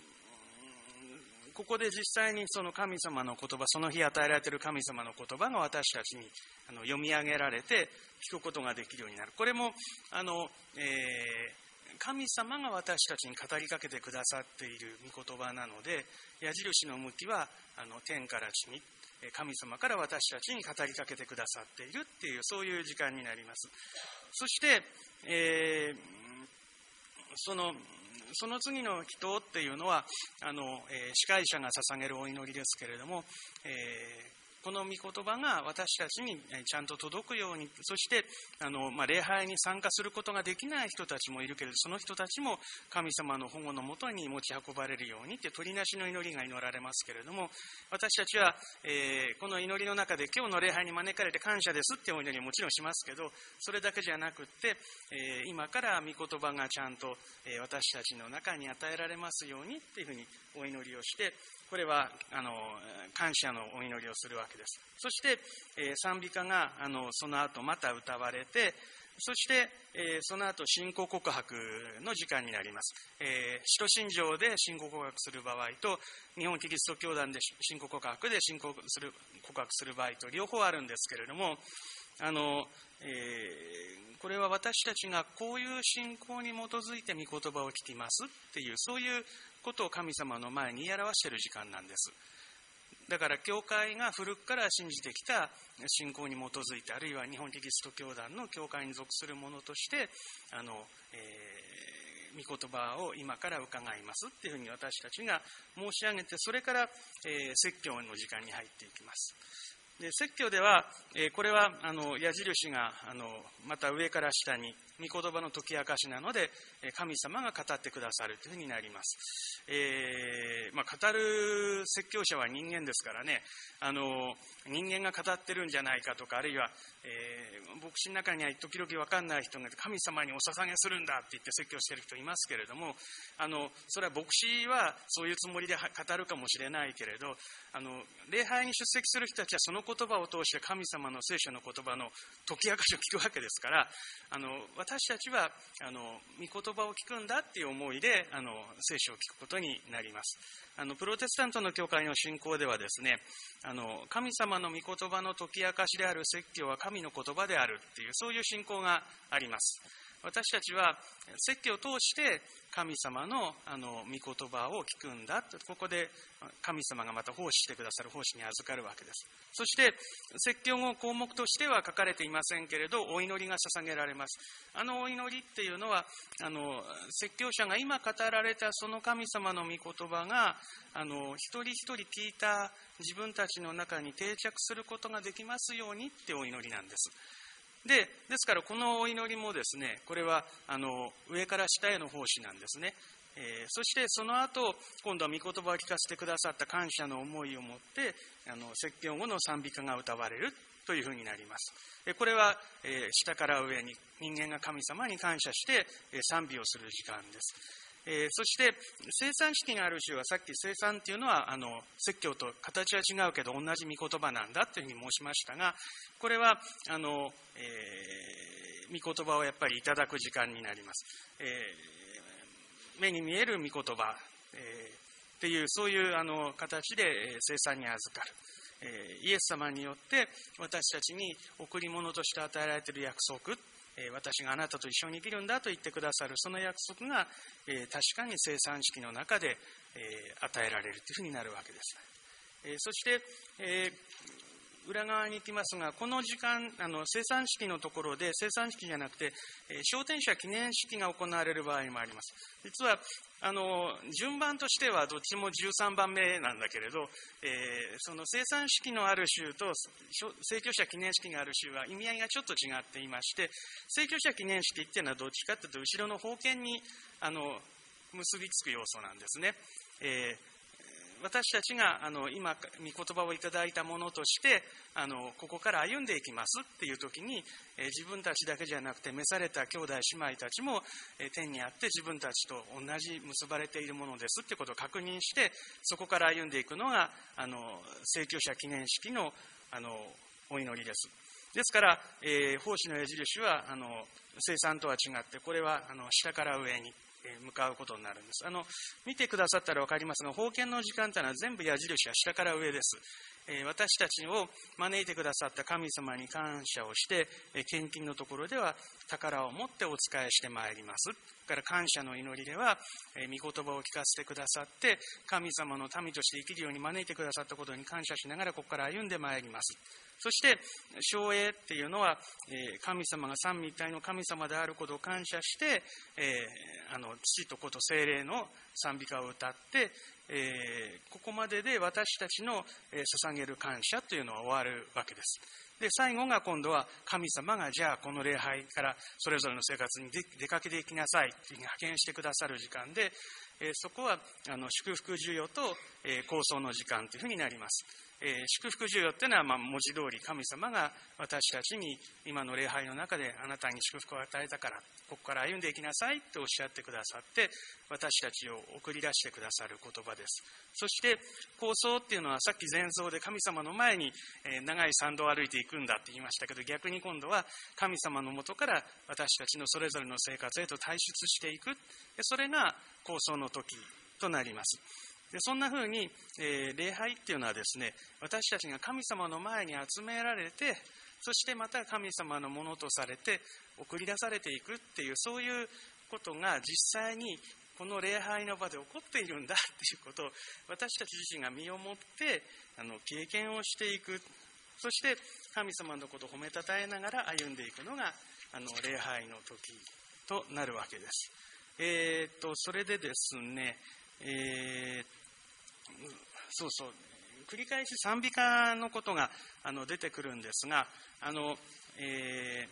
ここで実際にその神様の言葉、その日与えられている神様の言葉が私たちにあの読み上げられて聞くことができるようになる。これもあの、えー、神様が私たちに語りかけてくださっている御言葉なので、矢印の向きはあの天から地に、神様から私たちに語りかけてくださっているっていう、そういう時間になります。そして、えー、そのその次の祈祷っていうのはあの、えー、司会者が捧げるお祈りですけれども、えーこの御言葉が私たちにちゃんと届くように、そしてあの、まあ、礼拝に参加することができない人たちもいるけれど、その人たちも神様の保護のもとに持ち運ばれるようにって取りなしの祈りが祈られますけれども、私たちは、えー、この祈りの中で今日の礼拝に招かれて感謝ですってお祈りはもちろんしますけど、それだけじゃなくって、えー、今から御言葉がちゃんと、えー、私たちの中に与えられますようにっていうふうにお祈りをして、これはあの感謝のお祈りをするわけです。そして、えー、賛美歌があのその後また歌われて、そして、えー、その後信仰告白の時間になります。えー、使徒信条で信仰告白する場合と、日本キリスト教団で信仰告白で信仰する告白する場合と両方あるんですけれども、あの、えー、これは私たちがこういう信仰に基づいて御言葉を聞きますっていう、そういうことを神様の前に言い表している時間なんです。だから教会が古くから信じてきた信仰に基づいて、あるいは日本キリスト教団の教会に属するものとしてあの、えー、御言葉を今から伺いますっていうふうに私たちが申し上げて、それから、えー、説教の時間に入っていきます。で説教では、えー、これはあの矢印があのまた上から下に御言葉の解き明かしなので、神様が語ってくださるというふうになります。えーまあ、語る説教者は人間ですからね、あの人間が語ってるんじゃないかとか、あるいは、えー、牧師の中には時々分かんない人が神様にお捧げするんだって言って説教してる人いますけれども、あのそれは牧師はそういうつもりで語るかもしれないけれど、あの礼拝に出席する人たちはその言葉を通して神様の聖書の言葉の解き明かしを聞くわけですから、あの私たちはあの御言葉を聞くんだっていう思いであの聖書を聞くことになります。あのプロテスタントの教会の信仰ではですね、あの神様の御言葉の解き明かしである説教は神の言葉であるっていう、そういう信仰があります。私たちは説教を通して神様 の, あの御言葉を聞くんだと、ここで神様がまた奉仕してくださる奉仕に預かるわけです。そして説教後項目としては書かれていませんけれど、お祈りが捧げられます。あのお祈りっていうのは、あの説教者が今語られたその神様の御言葉があの一人一人聞いた自分たちの中に定着することができますようにってお祈りなんです。で, ですからこのお祈りもですね、これはあの上から下への奉仕なんですね。えー、そしてその後今度は御言葉を聞かせてくださった感謝の思いを持ってあの説教後の賛美歌が歌われるというふうになります。これは、えー、下から上に人間が神様に感謝して、えー、賛美をする時間です。えー、そして聖餐式がある週は、さっき聖餐っていうのはあの説教と形は違うけど同じ御言葉なんだというふうに申しましたが、これはあの、えー、御言葉をやっぱりいただく時間になります。えー、目に見える御言葉、えー、っていうそういうあの形で、えー、聖餐に預かる、えー、イエス様によって私たちに贈り物として与えられている約束、私があなたと一緒に生きるんだと言ってくださるその約束が、えー、確かに聖餐式の中で、えー、与えられるというふうになるわけです。えー、そして、えー裏側に行きますが、この時間、あの生産式のところで、生産式じゃなくて、えー、昇天者記念式が行われる場合もあります。実はあの順番としてはどっちもじゅうさんばんめなんだけれど、えー、その生産式のある州と聖教者記念式がある州は意味合いがちょっと違っていまして、聖教者記念式っていうのはどっちかというと後ろの封建にあの結びつく要素なんですね。えー私たちがあの今、御言葉をいただいたものとしてあのここから歩んでいきますっていう時に、えー、自分たちだけじゃなくて召された兄弟姉妹たちも、えー、天にあって自分たちと同じ結ばれているものですっていうことを確認して、そこから歩んでいくのがあの聖教者記念式のあのお祈りです。ですから、えー、奉仕の矢印はあの生産とは違って、これはあの下から上に向かうことになるんです。あの見てくださったら分かりますが、封建の時間というのは全部矢印は下から上です。えー、私たちを招いてくださった神様に感謝をして、えー、献金のところでは宝を持ってお仕えしてまいります。だから感謝の祈りでは、えー、御言葉を聞かせてくださって神様の民として生きるように招いてくださったことに感謝しながらここから歩んでまいります。そして称栄っていうのは、えー、神様が三位一体の神様であることを感謝して、えー、あの父と子と聖霊の賛美歌を歌って、えー、ここまでで私たちの、えー、捧げる感謝というのは終わるわけです。で最後が今度は神様がじゃあこの礼拝からそれぞれの生活に出かけていきなさいというふうに派遣してくださる時間で、えー、そこはあの祝福授与と、えー、構想の時間というふうになります。えー、祝福授与というのは、まあ、文字通り神様が私たちに今の礼拝の中であなたに祝福を与えたからここから歩んでいきなさいとおっしゃってくださって私たちを送り出してくださる言葉です。そして構想っていうのはさっき前奏で神様の前に、えー、長い参道を歩いていくんだって言いましたけど、逆に今度は神様のもとから私たちのそれぞれの生活へと退出していく、それが構想の時となります。でそんなふうに、えー、礼拝っていうのはですね、私たちが神様の前に集められて、そしてまた神様のものとされて送り出されていくっていう、そういうことが実際にこの礼拝の場で起こっているんだっていうことを私たち自身が身をもってあの経験をしていく。そして神様のことを褒めたたえながら歩んでいくのがあの礼拝の時となるわけです。えー、っとそれでですね、えーそうそう繰り返し賛美歌のことがあの出てくるんですが、あの、え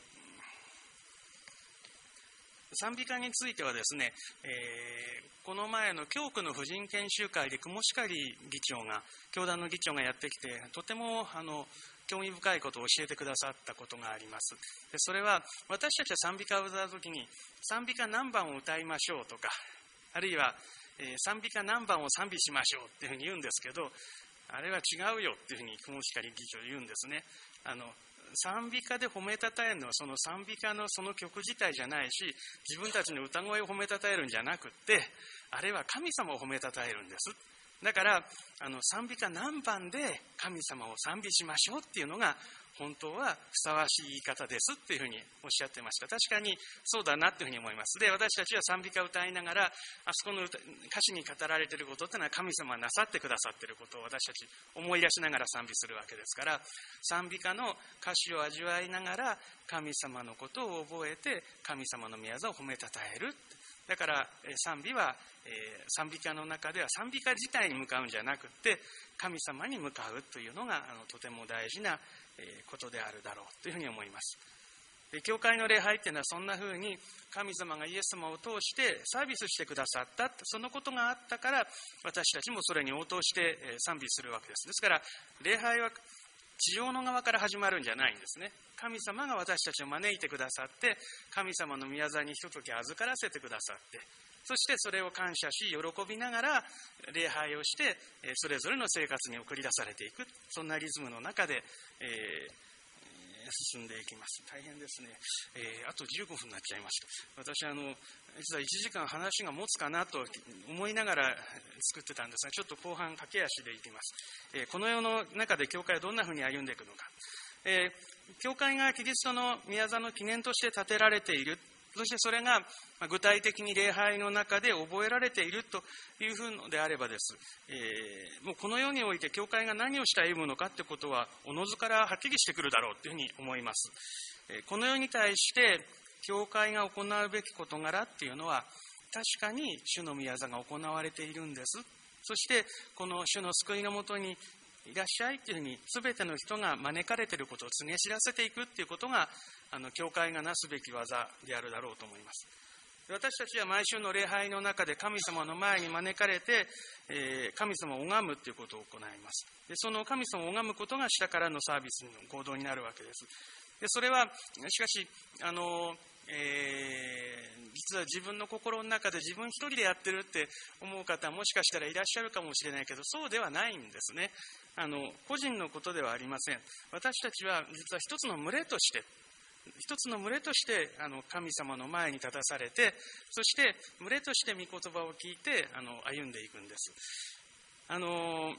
ー、賛美歌についてはですね、えー、この前の教区の婦人研修会で雲叱議長が教団の議長がやってきて、とてもあの興味深いことを教えてくださったことがあります。でそれは私たちは賛美歌を歌うときに賛美歌何番を歌いましょうとか、あるいは賛美歌何番を賛美しましょうっていうふうに言うんですけど、あれは違うよっていうふうに雲叱議長言うんですね。あの賛美歌で褒めたたえるのはその賛美歌のその曲自体じゃないし、自分たちの歌声を褒めたたえるんじゃなくって、あれは神様を褒めたたえるんです。だからあの賛美歌何番で神様を賛美しましょうっていうのが本当はふさわしい言い方ですっていうふうにおっしゃってました。確かにそうだなっていうふうに思います。で、私たちは賛美歌を歌いながら、あそこの歌詞に語られていることっていうのは神様がなさってくださっていることを私たち思い出しながら賛美するわけですから、賛美歌の歌詞を味わいながら神様のことを覚えて神様の御業を褒めたたえる。だから賛美は、えー、賛美歌の中では賛美歌自体に向かうんじゃなくって神様に向かうというのがあのとても大事なことであるだろうというふうに思います。で教会の礼拝っていうのはそんなふうに神様がイエス様を通してサービスしてくださった、そのことがあったから私たちもそれに応答して賛美するわけです。ですから礼拝は地上の側から始まるんじゃないんですね。神様が私たちを招いてくださって神様の御業にひととき預からせてくださって、そしてそれを感謝し喜びながら礼拝をしてそれぞれの生活に送り出されていく、そんなリズムの中で、えー進んでいきます。大変ですね、えー、あとじゅうごふんになっちゃいました。私あの実はいちじかん話が持つかなと思いながら作ってたんですが、ちょっと後半駆け足でいきます。えー、この世の中で教会はどんなふうに歩んでいくのか、えー、教会がキリストの御業の記念として建てられている、 そしてそれが具体的に礼拝の中で覚えられているというふうのであればです、えー、もうこの世において教会が何をして歩むのかってことはおのずからはっきりしてくるだろうというふうに思います。えー、この世に対して教会が行うべき事柄っていうのは確かに主の御業が行われているんです。そしてこの主の救いのもとにいらっしゃいというふうに全ての人が招かれていることを告げ知らせていくということがあの教会がなすべき技であるだろうと思います。私たちは毎週の礼拝の中で神様の前に招かれて、えー、神様を拝むということを行います。でその神様を拝むことが下からのサービスの行動になるわけです。でそれはしかしあのえー、実は自分の心の中で自分一人でやってるって思う方もしかしたらいらっしゃるかもしれないけど、そうではないんですね。あの個人のことではありません。私たちは実は一つの群れとして一つの群れとしてあの神様の前に立たされて、そして群れとして御言葉を聞いてあの歩んでいくんです。あの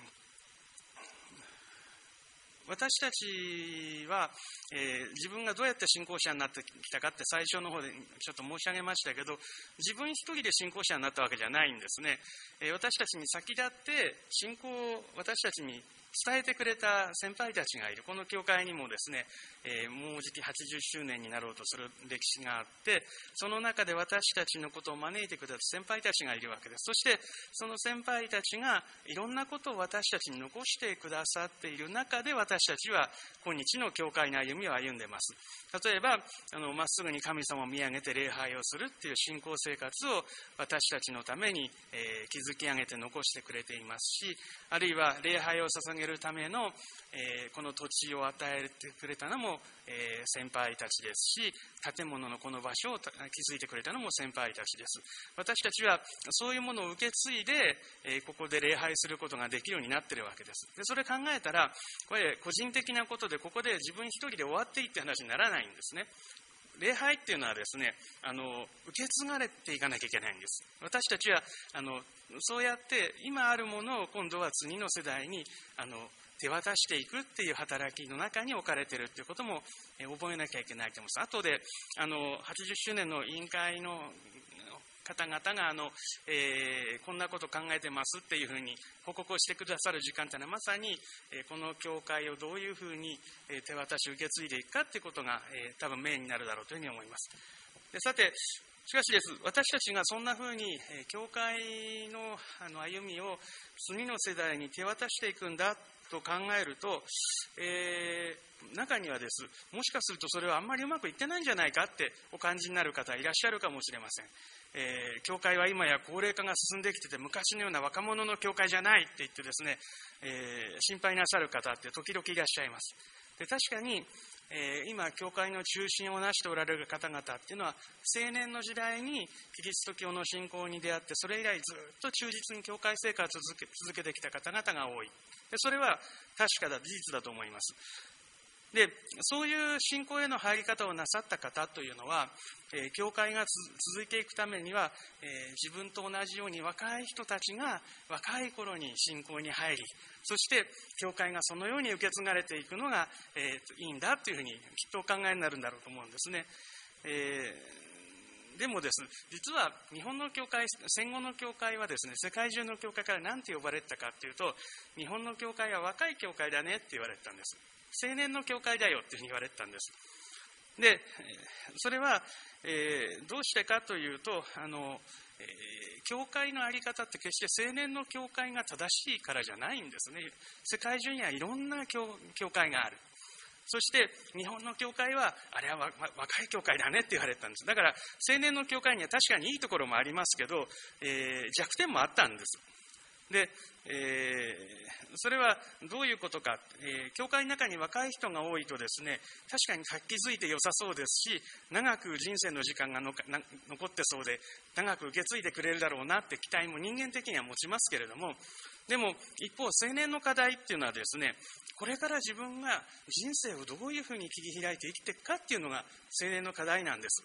私たちは、えー、自分がどうやって信仰者になってきたかって最初の方でちょっと申し上げましたけど、自分一人で信仰者になったわけじゃないんですね。えー、私たちに先立って信仰を私たちに伝えてくれた先輩たちがいる。この教会にもですね、えー、もうじきはちじゅっしゅうねんになろうとする歴史があって、その中で私たちのことを招いてくれた先輩たちがいるわけです。そしてその先輩たちがいろんなことを私たちに残してくださっている中で、私たちは今日の教会の歩みを歩んでいます。例えばあのまっすぐに神様を見上げて礼拝をするっていう信仰生活を私たちのために、えー、築き上げて残してくれていますし、あるいは礼拝を捧げるための、えー、この土地を与えてくれたのも、えー、先輩たちですし、建物のこの場所を築いてくれたのも先輩たちです。私たちはそういうものを受け継いで、えー、ここで礼拝することができるようになっているわけです。でそれ考えたら、これ個人的なことでここで自分一人で終わっていいって話にならないんですね。礼拝っていうのはですね、あの受け継がれていかなきゃいけないんです。私たちはあのそうやって今あるものを今度は次の世代にあの手渡していくっていう働きの中に置かれているっていうことも、え覚えなきゃいけないと思います。後であのはちじゅっしゅうねんの委員会の方々があの、えー、こんなこと考えてますっていうふうに報告をしてくださる時間というのは、まさに、えー、この教会をどういうふうに、えー、手渡し受け継いでいくかっていうことが、えー、多分メインになるだろうというふうに思います。でさてしかしです、私たちがそんなふうに、えー、教会 の, あの歩みを次の世代に手渡していくんだと考えると、えー、中にはです、もしかするとそれはあんまりうまくいってないんじゃないかってお感じになる方いらっしゃるかもしれません。えー、教会は今や高齢化が進んできてて、昔のような若者の教会じゃないって言ってですね、えー、心配なさる方って時々いらっしゃいます。で確かに、えー、今教会の中心をなしておられる方々っていうのは、青年の時代にキリスト教の信仰に出会って、それ以来ずっと忠実に教会生活を続け、続けてきた方々が多い。でそれは確かだ、事実だと思います。でそういう信仰への入り方をなさった方というのは、えー、教会が続いていくためには、えー、自分と同じように若い人たちが若い頃に信仰に入り、そして教会がそのように受け継がれていくのが、えー、いいんだというふうにきっとお考えになるんだろうと思うんですね。えー、でもです、実は日本の教会、戦後の教会はですね、世界中の教会から何て呼ばれてたかというと、日本の教会は若い教会だねって言われてたんです。青年の教会だよっていうふうに言われてたんです。でそれは、えー、どうしてかというと、あの、えー、教会の在り方って決して青年の教会が正しいからじゃないんですね。世界中にはいろんな 教, 教会がある。そして日本の教会はあれは若い教会だねって言われてたんです。だから青年の教会には確かにいいところもありますけど、えー、弱点もあったんです。で、えー、それはどういうことか、えー、教会の中に若い人が多いとですね、確かに活気づいて良さそうですし、長く人生の時間がのな残ってそうで長く受け継いでくれるだろうなって期待も人間的には持ちますけれども、でも一方青年の課題っていうのはですね、これから自分が人生をどういうふうに切り開いて生きていくかっていうのが青年の課題なんです。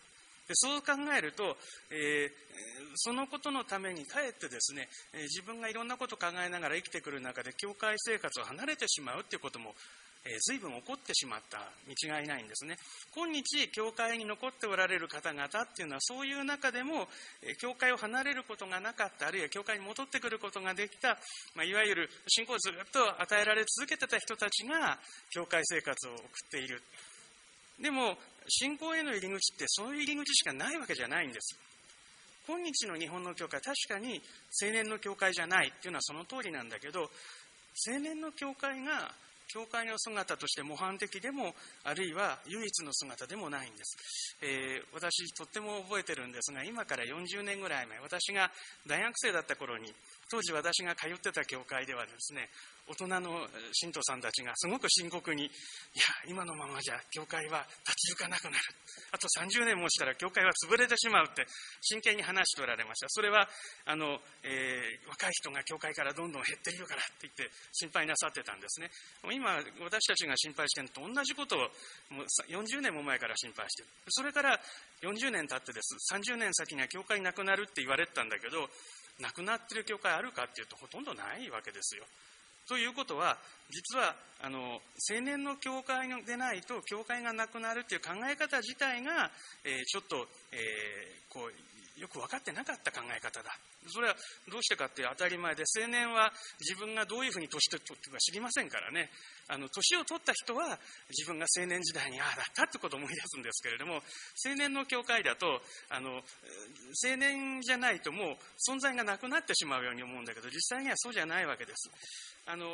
でそう考えると、えー、そのことのためにかえってですね、えー、自分がいろんなことを考えながら生きてくる中で教会生活を離れてしまうということもえー、随分起こってしまったに違いないんですね。今日教会に残っておられる方々っていうのはそういう中でも、えー、教会を離れることがなかった、あるいは教会に戻ってくることができた、まあ、いわゆる信仰をずっと与えられ続けてた人たちが教会生活を送っている。でも信仰への入り口ってそういう入り口しかないわけじゃないんです。今日の日本の教会、確かに青年の教会じゃないっていうのはその通りなんだけど、青年の教会が教会の姿として模範的でも、あるいは唯一の姿でもないんです。えー、私とっても覚えてるんですが、今からよんじゅうねんぐらい前、私が大学生だった頃に、当時私が通ってた教会ではですね、大人の信徒さんたちがすごく深刻に、いや、今のままじゃ教会は立ち行かなくなる。あとさんじゅうねんもしたら教会は潰れてしまうって真剣に話しておられました。それは、あの、えー、若い人が教会からどんどん減っているからって言って心配なさってたんですね。今、私たちが心配しているのと同じことをもうよんじゅうねんも前から心配している。それからよんじゅうねん経ってです。さんじゅうねん先には教会なくなるって言われてたんだけど、なくなっている教会あるかっていうとほとんどないわけですよ。ということは、実はあの青年の教会でないと教会がなくなるという考え方自体が、えー、ちょっと、えー、こうよく分かってなかった考え方だ。それはどうしてかっていう当たり前で、青年は自分がどういうふうに年取っていくか知りませんからね。あの年を取った人は自分が青年時代にああだったってことを思い出すんですけれども、青年の教会だとあの青年じゃないともう存在がなくなってしまうように思うんだけど、実際にはそうじゃないわけです。あの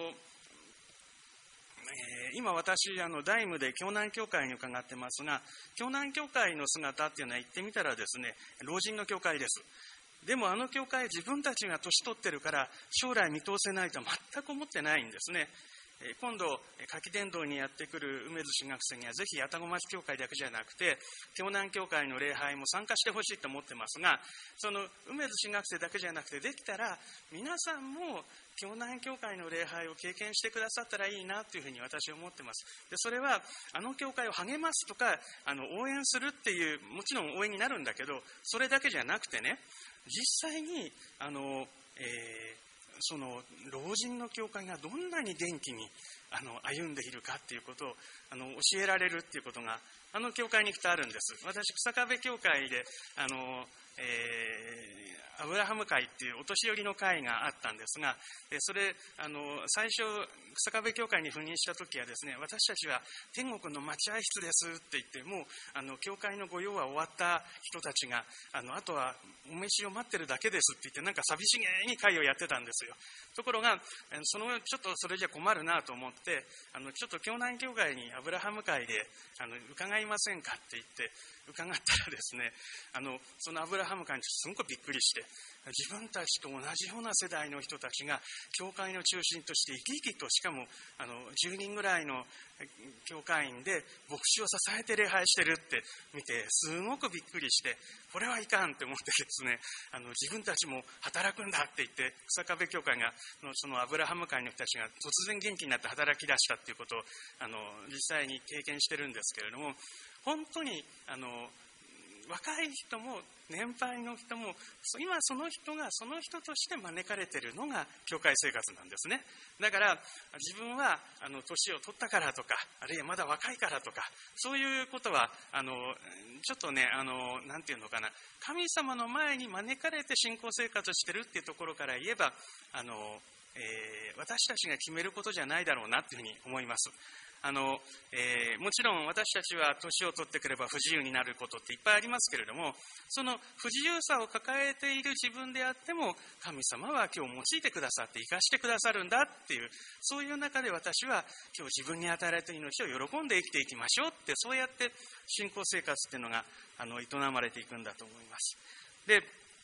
えー、今私あのダイムで京南教会に伺ってますが、京南教会の姿っていうのは行ってみたらですね、老人の教会です。でもあの教会、自分たちが年取ってるから将来見通せないと全く思ってないんですね。今度柿伝道にやってくる梅津神学生にはぜひ愛宕町教会だけじゃなくて京南教会の礼拝も参加してほしいと思ってますが、その梅津神学生だけじゃなくて、できたら皆さんも京南教会の礼拝を経験してくださったらいいなというふうに私は思ってます。でそれはあの教会を励ますとかあの応援するっていう、もちろん応援になるんだけど、それだけじゃなくてね、実際にあの、えーその老人の教会がどんなに元気にあの歩んでいるかっていうことをあの教えられるっていうことがあの教会にふたあるんです。私、草壁教会であの、えー、アブラハム会っていうお年寄りの会があったんですが、それあの最初草壁教会に赴任した時はですね、私たちは天国の待合室ですって言って、もうあの教会の御用は終わった人たちがあのあとはお召しを待ってるだけですって言って、なんか寂しげに会をやってたんですよ。ところがそのちょっとそれじゃ困るなと思って、あのちょっと京南教会にアブラハム会であの伺いませんかって言って伺ったらですね、あのそのアブラハム会にすごくびっくりして、自分たちと同じような世代の人たちが教会の中心として生き生きと、しかもあのじゅうにんぐらいの教会員で牧師を支えて礼拝してるって見て、すごくびっくりして、これはいかんって思ってですね、あの自分たちも働くんだって言って、草壁教会がそのアブラハム会の人たちが突然元気になって働き出したっていうことをあの実際に経験してるんですけれども、本当にあの若い人も年配の人も今その人がその人として招かれているのが教会生活なんですね。だから自分はあの年を取ったからとか、あるいはまだ若いからとか、そういうことはあのちょっとね、あのなんていうのかな、神様の前に招かれて信仰生活してるっていうところから言えば、あの、えー、私たちが決めることじゃないだろうなというふうに思います。あのえー、もちろん私たちは年を取ってくれば不自由になることっていっぱいありますけれども、その不自由さを抱えている自分であっても、神様は今日用いてくださって生かしてくださるんだっていう、そういう中で私は今日自分に与えられた命を喜んで生きていきましょうって、そうやって信仰生活っていうのがあの営まれていくんだと思います。で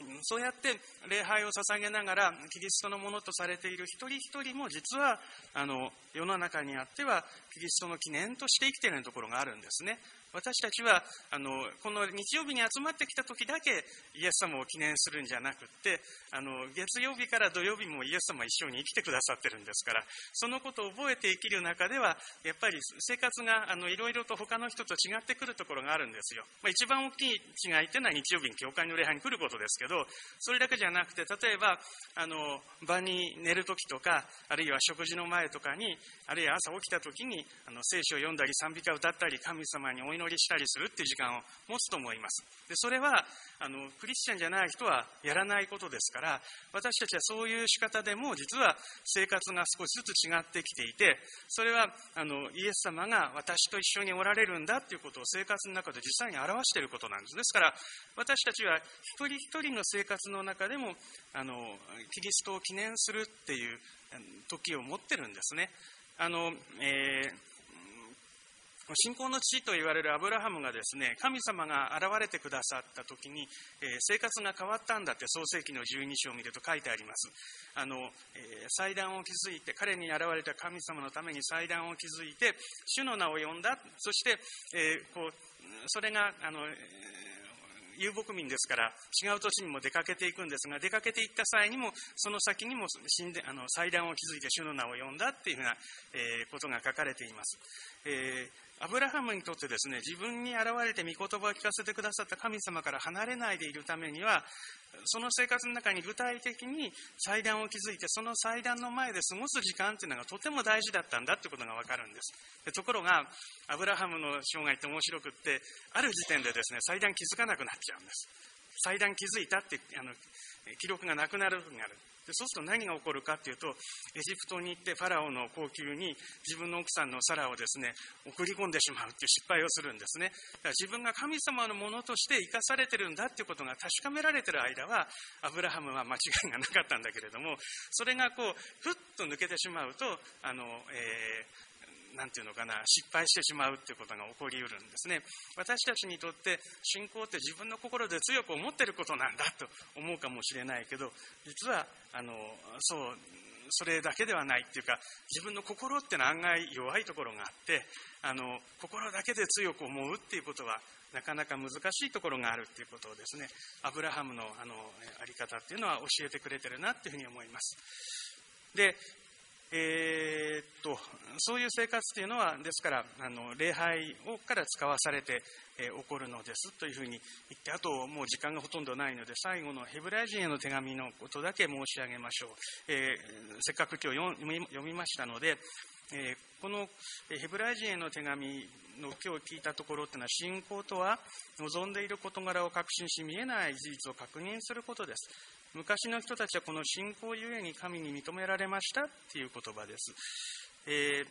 そうやって礼拝を捧げながらキリストのものとされている一人一人も、実はあの世の中にあってはキリストの記念として生きているところがあるんですね。私たちはあのこの日曜日に集まってきた時だけイエス様を記念するんじゃなくって、あの月曜日から土曜日もイエス様一緒に生きてくださってるんですから、そのことを覚えて生きる中ではやっぱり生活があのいろいろと他の人と違ってくるところがあるんですよ。まあ、一番大きい違いっていうのは日曜日に教会の礼拝に来ることですけど、それだけじゃなくて、例えばあの晩に寝る時とか、あるいは食事の前とかに、あるいは朝起きた時にあの聖書を読んだり賛美歌を歌ったり神様にお祈りしたりするっていう時間を持つと思います。でそれはあのクリスチャンじゃない人はやらないことですから、私たちはそういう仕方でも実は生活が少しずつ違ってきていて、それはあのイエス様が私と一緒におられるんだということを生活の中で実際に表していることなんです。ですから私たちは一人一人の生活の中でもあのキリストを記念するっていう時を持ってるんですね。あの、えー信仰の父と言われるアブラハムがですね、神様が現れてくださった時に、えー、生活が変わったんだって創世記のじゅうに章を見ると書いてあります。あの、えー、祭壇を築いて、彼に現れた神様のために祭壇を築いて主の名を呼んだ。そして、えー、こうそれがあの、えー遊牧民ですから違う土地にも出かけていくんですが、出かけていった際にもその先にも神殿あの祭壇を築いて主の名を呼んだっていうふうな、えー、ことが書かれています。えー、アブラハムにとってですね、自分に現れて御言葉を聞かせてくださった神様から離れないでいるためには、その生活の中に具体的に祭壇を築いて、その祭壇の前で過ごす時間というのがとても大事だったんだということが分かるんです。でところがアブラハムの生涯って面白くって、ある時点でですね祭壇気づかなくなっちゃうんです。祭壇気づいたってあの記録がなくなる時がある。でそうすると何が起こるかというと、エジプトに行ってファラオの後宮に自分の奥さんのサラをですね送り込んでしまうという失敗をするんですね。だから自分が神様のものとして生かされてるんだということが確かめられている間はアブラハムは間違いがなかったんだけれども、それがこうふっと抜けてしまうとあの、えーなんていうのかな、失敗してしまうということが起こりうるんですね。私たちにとって信仰って自分の心で強く思っていることなんだと思うかもしれないけど、実はあのそうそれだけではないっていうか、自分の心ってのは案外弱いところがあって、あの心だけで強く思うっていうことはなかなか難しいところがあるっていうことをですね、アブラハムのあのあり方っていうのは教えてくれてるなっていうふうに思います。でえー、っとそういう生活というのはですからあの礼拝をから使わされて、えー、起こるのですというふうに言って、あともう時間がほとんどないので最後のヘブライ人への手紙のことだけ申し上げましょう。えー、せっかく今日読み、読みましたので、えー、このヘブライ人への手紙の今日聞いたところというのは、信仰とは望んでいる事柄を確信し見えない事実を確認することです。昔の人たちはこの信仰ゆえに神に認められましたっていう言葉です。え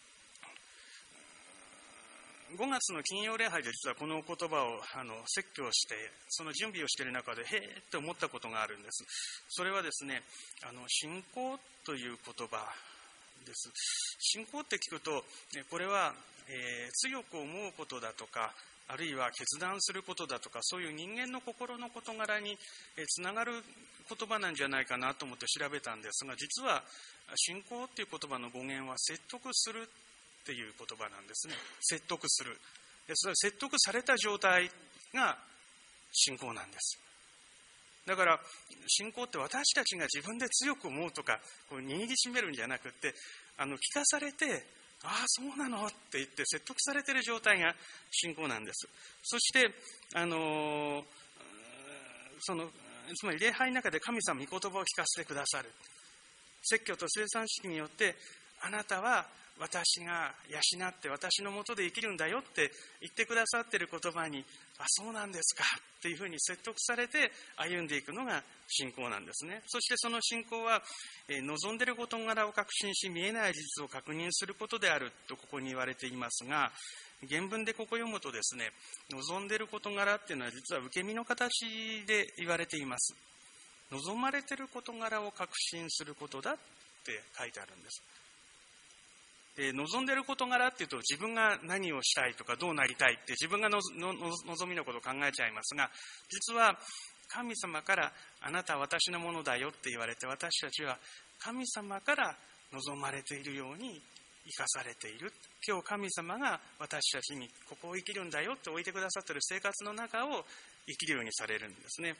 ー、ごがつの金曜礼拝で実はこの言葉をあの説教して、その準備をしている中でへーって思ったことがあるんです。それはですね、あの信仰という言葉です。信仰って聞くと、これは、えー、強く思うことだとか、あるいは決断することだとか、そういう人間の心の事柄につながる言葉なんじゃないかなと思って調べたんですが、実は信仰っていう言葉の語源は説得するっていう言葉なんですね。説得する。でそれ説得された状態が信仰なんです。だから信仰って私たちが自分で強く思うとかこう握りしめるんじゃなくって、あの聞かされて、ああそうなのって言って説得されている状態が信仰なんです。そしてあのそのつまり礼拝の中で神様御言葉を聞かせてくださる。説教と生産式によってあなたは私が養って私のもとで生きるんだよって言ってくださっている言葉に、あそうなんですかっていうふうに説得されて歩んでいくのが信仰なんですね。そしてその信仰は、えー、望んでいる事柄を確信し見えない事実を確認することであるとここに言われていますが、原文でここ読むとですね、望んでいる事柄っていうのは実は受け身の形で言われています。望まれている事柄を確信することだって書いてあるんです。えー、望んでいる事柄っていうと自分が何をしたいとかどうなりたいって自分がののの望みのことを考えちゃいますが、実は神様からあなたは私のものだよって言われて、私たちは神様から望まれているように生かされている。今日神様が私たちにここを生きるんだよって置いてくださっている生活の中を生きるようにされるんですね。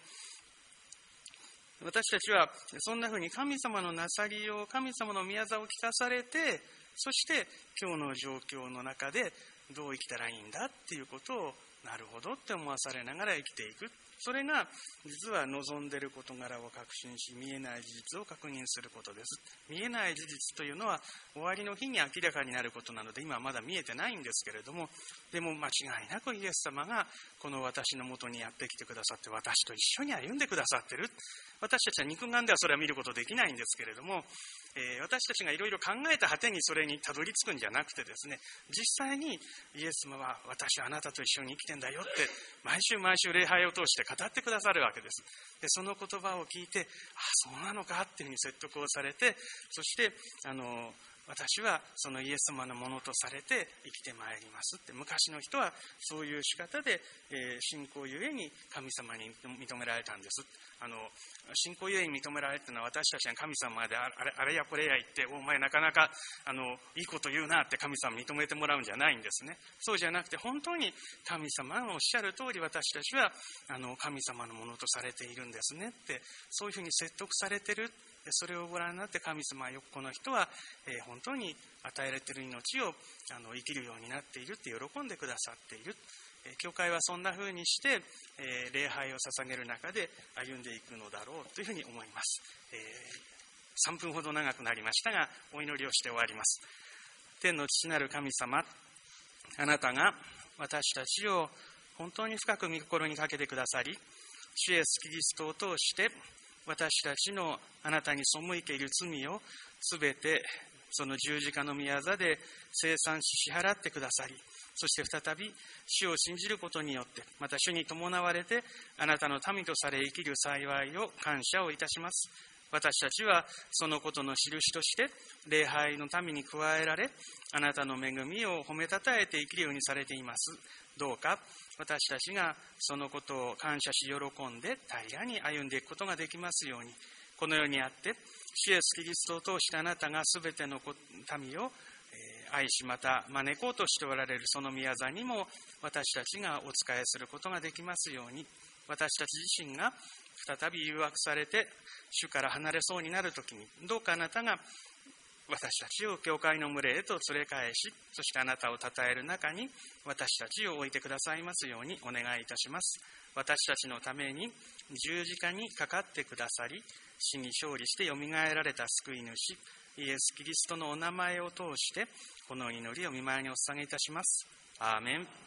私たちはそんなふうに神様のなさりよう、神様の御業を聞かされて、そして今日の状況の中でどう生きたらいいんだっていうことをなるほどって思わされながら生きていく。それが実は望んでいる事柄を確信し、見えない事実を確認することです。見えない事実というのは終わりの日に明らかになることなので、今はまだ見えてないんですけれども、でも間違いなくイエス様がこの私のもとにやってきてくださって、私と一緒に歩んでくださっている。私たちは肉眼ではそれは見ることできないんですけれども、えー、私たちがいろいろ考えた果てにそれにたどり着くんじゃなくてですね、実際にイエス様は私はあなたと一緒に生きてんだよって毎週毎週礼拝を通して語ってくださるわけです。でその言葉を聞いて、あそうなのかっていうふうに説得をされて、そしてあの私はそのイエス様のものとされて生きてまいりますって。昔の人はそういう仕方で、えー、信仰ゆえに神様に認められたんです。あの信仰ゆえに認められたのは、私たちが神様であれ、あれやこれや言って、お前なかなかあのいいこと言うなって神様に認めてもらうんじゃないんですね。そうじゃなくて、本当に神様がおっしゃる通り私たちはあの神様のものとされているんですねって、そういうふうに説得されている。それをご覧になって、神様はよくこの人は、えー、本当に与えられている命をあの生きるようになっているって喜んでくださっている。えー、教会はそんな風にして、えー、礼拝を捧げる中で歩んでいくのだろうというふうに思います。えー、さんぷんほど長くなりましたが、お祈りをして終わります。天の父なる神様、あなたが私たちを本当に深く御心にかけてくださり、主イエスキリストを通して私たちのあなたに背いている罪をすべてその十字架の御業で清算し支払ってくださり、そして再び主を信じることによって、また主に伴われてあなたの民とされ生きる幸いを感謝をいたします。私たちはそのことの印として礼拝の民に加えられ、あなたの恵みを褒めたたえて生きるようにされています。どうか私たちがそのことを感謝し喜んで平らに歩んでいくことができますように、この世にあって主イエスキリストを通してあなたがすべての民を愛し、また招こうとしておられるその御業にも私たちがお仕えすることができますように、私たち自身が再び誘惑されて主から離れそうになるときに、どうかあなたが私たちを教会の群れへと連れ返し、そしてあなたを称える中に私たちを置いてくださいますようにお願いいたします。私たちのために十字架にかかってくださり、死に勝利してよみがえられた救い主イエス・キリストのお名前を通してこの祈りを御前にお捧げいたします。アーメン。